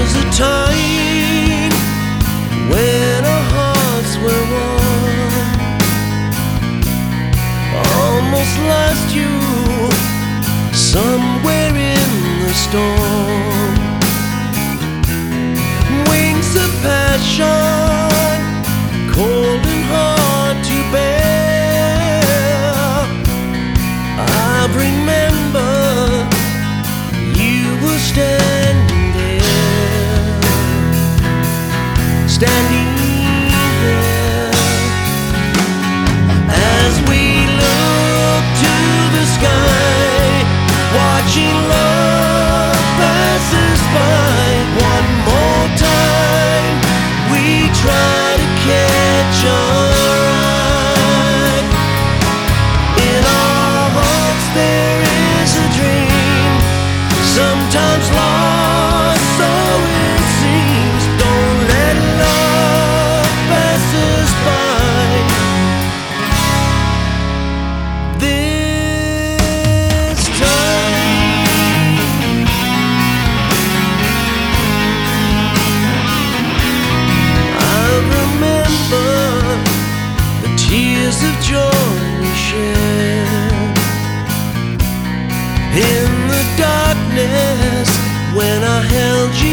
was a time when our hearts were one. Almost lost you somewhere in the storm. Wings of passion, cold and hard to bear. I remember you were standing there, as we look to the sky, watching love passes by. One more time we try to catch our eye. In our hearts there is a dream, sometimes lost, so it seems. Don't let love pass us by. This time I remember the tears of joy we shared in the darkness when I held you